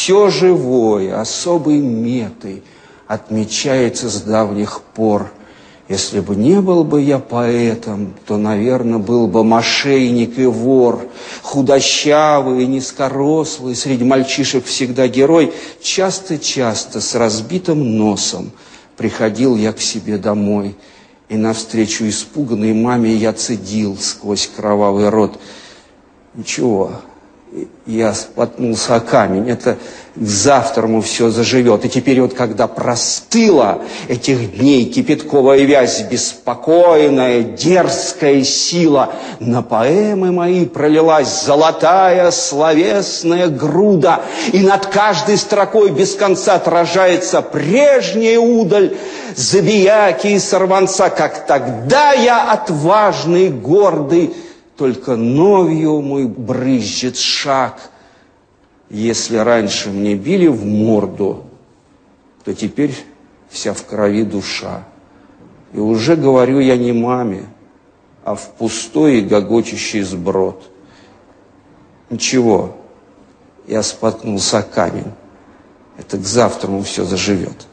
все живое особой метой отмечается с давних пор. Если бы не был бы я поэтом, то, наверное, был бы мошенник и вор. Худощавый и низкорослый, среди мальчишек всегда герой. Часто-часто с разбитым носом приходил я к себе домой. И навстречу испуганной маме я цедил сквозь кровавый рот: ничего, я споткнулся о камень, это к завтраму все заживет. И теперь вот, когда простыла этих дней кипятковая вязь, беспокойная, дерзкая сила, на поэмы мои пролилась золотая словесная груда, и над каждой строкой без конца отражается прежняя удаль забияки и сорванца, как тогда я отважный, гордый, только новью мой брызжет шаг. Если раньше мне били в морду, то теперь вся в крови душа. И уже говорю я не маме, а в пустой и гогочущий сброд. Ничего, я споткнулся о камень. Это к завтраму все заживет.